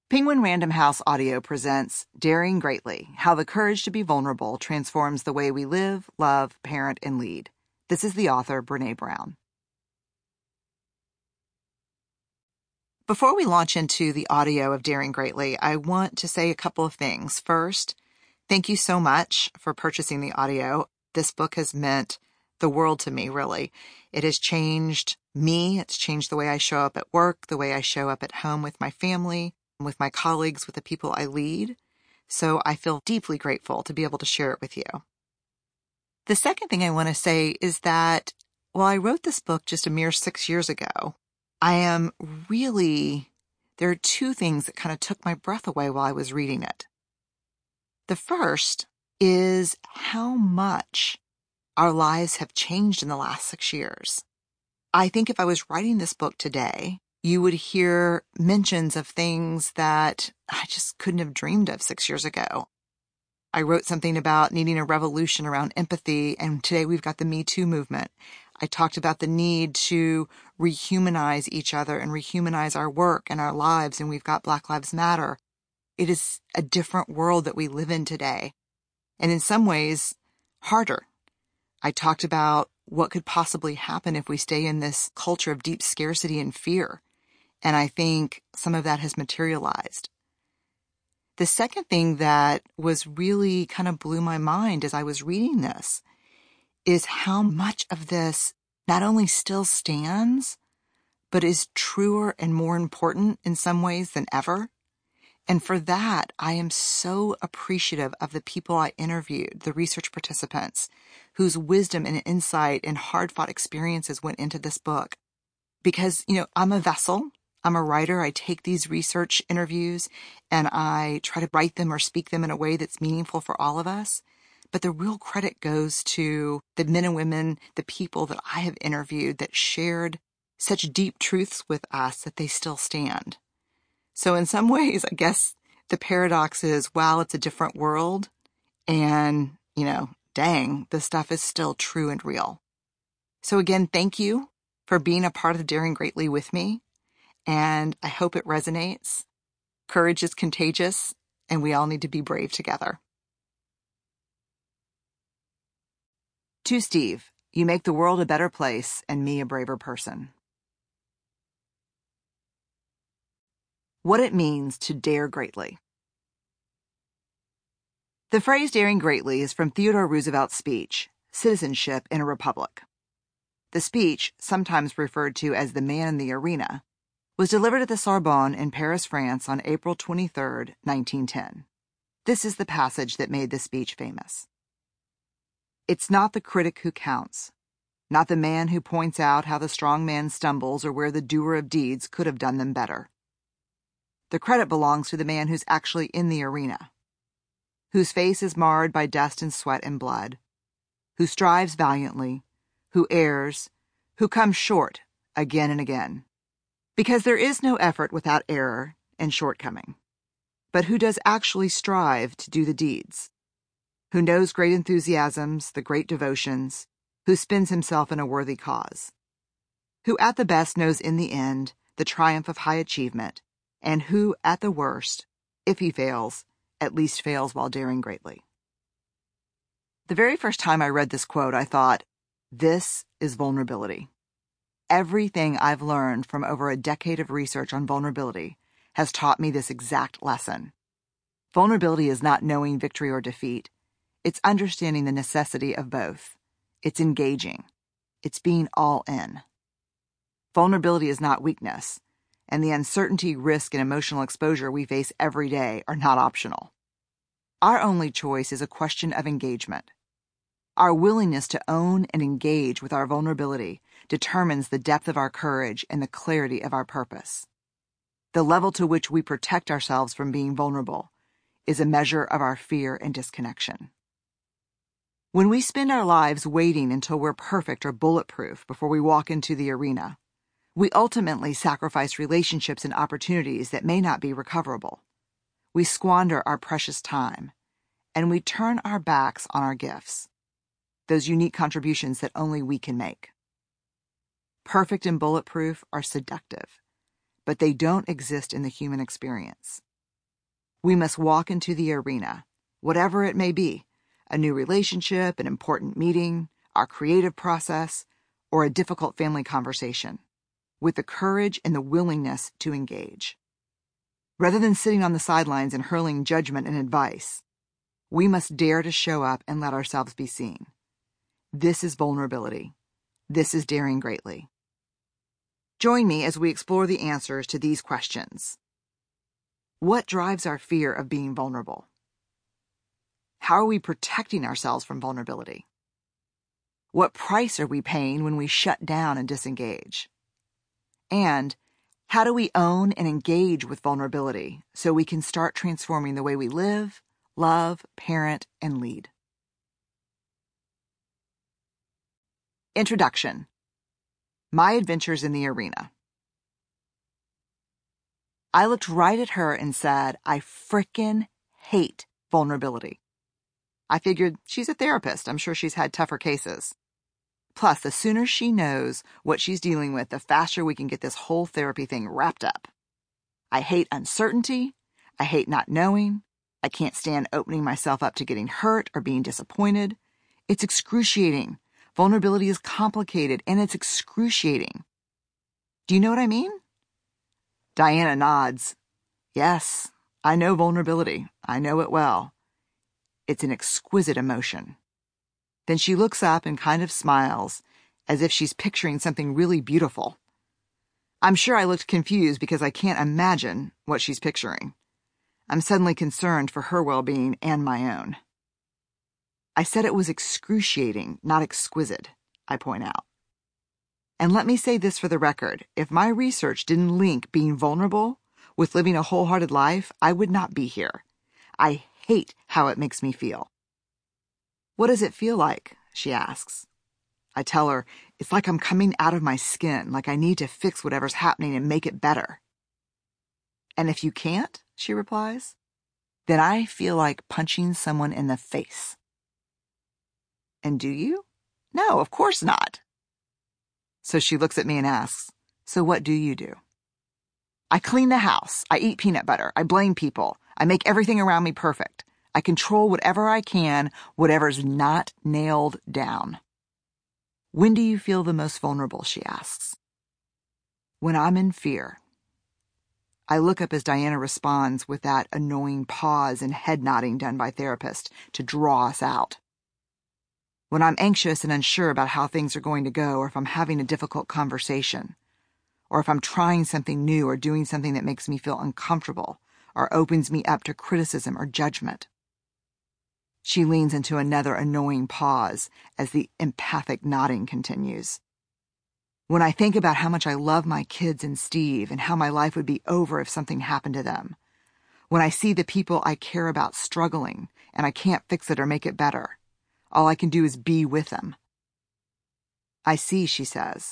Penguin Random House Audio presents Daring Greatly, How the Courage to be Vulnerable Transforms the Way We Live, Love, Parent, and Lead. This is the author, Brene Brown. Before we launch into the audio of Daring Greatly, I want to say a couple of things. First, thank you so much for purchasing the audio. This book has meant the world to me, really. It has changed me. It's changed the way I show up at work, the way I show up at home with my family, with my colleagues, with the people I lead. So I feel deeply grateful to be able to share it with you. The second thing I want to say is that while I wrote this book just a mere 6 years ago, there are two things that kind of took my breath away while I was reading it. The first is how much our lives have changed in the last 6 years. I think if I was writing this book today, you would hear mentions of things that I just couldn't have dreamed of 6 years ago. I wrote something about needing a revolution around empathy, and today we've got the Me Too movement. I talked about the need to rehumanize each other and rehumanize our work and our lives, and we've got Black Lives Matter. It is a different world that we live in today, and in some ways, harder. I talked about what could possibly happen if we stay in this culture of deep scarcity and fear. And I think some of that has materialized. The second thing that was really kind of blew my mind as I was reading this is how much of this not only still stands, but is truer and more important in some ways than ever. And for that, I am so appreciative of the people I interviewed, the research participants, whose wisdom and insight and hard-fought experiences went into this book. Because, I'm a vessel. I'm a writer. I take these research interviews and I try to write them or speak them in a way that's meaningful for all of us. But the real credit goes to the men and women, the people that I have interviewed that shared such deep truths with us that they still stand. So in some ways, I guess the paradox is, wow, it's a different world. And, dang, this stuff is still true and real. So again, thank you for being a part of Daring Greatly with me. And I hope it resonates. Courage is contagious, and we all need to be brave together. To Steve, you make the world a better place and me a braver person. What it means to dare greatly. The phrase daring greatly is from Theodore Roosevelt's speech, Citizenship in a Republic. The speech, sometimes referred to as the Man in the Arena, was delivered at the Sorbonne in Paris, France on April 23, 1910. This is the passage that made the speech famous. It's not the critic who counts, not the man who points out how the strong man stumbles or where the doer of deeds could have done them better. The credit belongs to the man who's actually in the arena, whose face is marred by dust and sweat and blood, who strives valiantly, who errs, who comes short again and again. Because there is no effort without error and shortcoming. But who does actually strive to do the deeds? Who knows great enthusiasms, the great devotions, who spends himself in a worthy cause? Who at the best knows in the end the triumph of high achievement, and who at the worst, if he fails, at least fails while daring greatly. The very first time I read this quote, I thought, this is vulnerability. Everything I've learned from over a decade of research on vulnerability has taught me this exact lesson. Vulnerability is not knowing victory or defeat. It's understanding the necessity of both. It's engaging. It's being all in. Vulnerability is not weakness, and the uncertainty, risk, and emotional exposure we face every day are not optional. Our only choice is a question of engagement. Our willingness to own and engage with our vulnerability determines the depth of our courage and the clarity of our purpose. The level to which we protect ourselves from being vulnerable is a measure of our fear and disconnection. When we spend our lives waiting until we're perfect or bulletproof before we walk into the arena, we ultimately sacrifice relationships and opportunities that may not be recoverable. We squander our precious time, and we turn our backs on our gifts, those unique contributions that only we can make. Perfect and bulletproof are seductive, but they don't exist in the human experience. We must walk into the arena, whatever it may be, a new relationship, an important meeting, our creative process, or a difficult family conversation, with the courage and the willingness to engage. Rather than sitting on the sidelines and hurling judgment and advice, we must dare to show up and let ourselves be seen. This is vulnerability. This is daring greatly. Join me as we explore the answers to these questions. What drives our fear of being vulnerable? How are we protecting ourselves from vulnerability? What price are we paying when we shut down and disengage? And how do we own and engage with vulnerability so we can start transforming the way we live, love, parent, and lead? Introduction. My adventures in the arena. I looked right at her and said, I frickin' hate vulnerability. I figured she's a therapist. I'm sure she's had tougher cases. Plus, the sooner she knows what she's dealing with, the faster we can get this whole therapy thing wrapped up. I hate uncertainty. I hate not knowing. I can't stand opening myself up to getting hurt or being disappointed. It's excruciating. Vulnerability is complicated and it's excruciating. Do you know what I mean? Diana nods. Yes, I know vulnerability. I know it well. It's an exquisite emotion. Then she looks up and kind of smiles, as if she's picturing something really beautiful. I'm sure I looked confused because I can't imagine what she's picturing. I'm suddenly concerned for her well-being and my own. I said it was excruciating, not exquisite, I point out. And let me say this for the record. If my research didn't link being vulnerable with living a wholehearted life, I would not be here. I hate how it makes me feel. What does it feel like? She asks. I tell her, it's like I'm coming out of my skin, like I need to fix whatever's happening and make it better. And if you can't, she replies, then I feel like punching someone in the face. And do you? No, of course not. So she looks at me and asks, so what do you do? I clean the house. I eat peanut butter. I blame people. I make everything around me perfect. I control whatever I can, whatever's not nailed down. When do you feel the most vulnerable? She asks. When I'm in fear. I look up as Diana responds with that annoying pause and head nodding done by therapists to draw us out. When I'm anxious and unsure about how things are going to go, or if I'm having a difficult conversation, or if I'm trying something new or doing something that makes me feel uncomfortable or opens me up to criticism or judgment. She leans into another annoying pause as the empathic nodding continues. When I think about how much I love my kids and Steve and how my life would be over if something happened to them. When I see the people I care about struggling and I can't fix it or make it better. All I can do is be with them. I see, she says.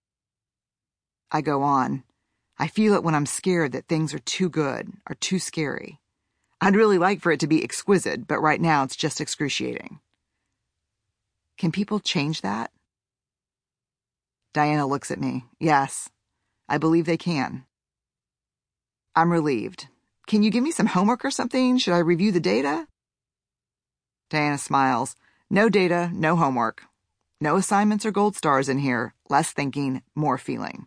I go on. I feel it when I'm scared that things are too good or too scary. I'd really like for it to be exquisite, but right now it's just excruciating. Can people change that? Diana looks at me. Yes, I believe they can. I'm relieved. Can you give me some homework or something? Should I review the data? Diana smiles. No data, no homework. No assignments or gold stars in here. Less thinking, more feeling.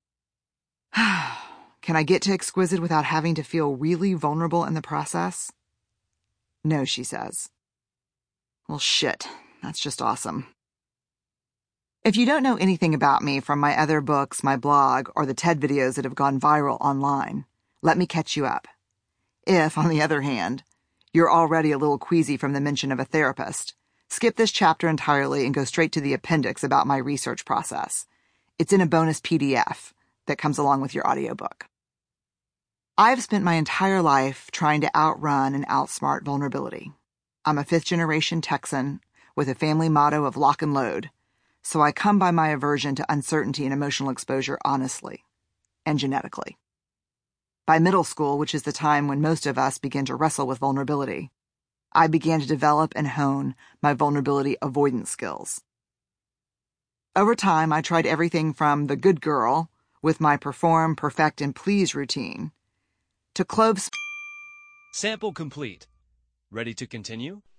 Can I get to exquisite without having to feel really vulnerable in the process? No, she says. Well, shit. That's just awesome. If you don't know anything about me from my other books, my blog, or the TED videos that have gone viral online, let me catch you up. If, on the other hand, you're already a little queasy from the mention of a therapist, skip this chapter entirely and go straight to the appendix about my research process. It's in a bonus PDF that comes along with your audiobook. I've spent my entire life trying to outrun and outsmart vulnerability. I'm a fifth-generation Texan with a family motto of lock and load, so I come by my aversion to uncertainty and emotional exposure honestly and genetically. By middle school, which is the time when most of us begin to wrestle with vulnerability, I began to develop and hone my vulnerability avoidance skills. Over time, I tried everything from the good girl with my perform, perfect, and please routine to clove Sample complete. Ready to continue?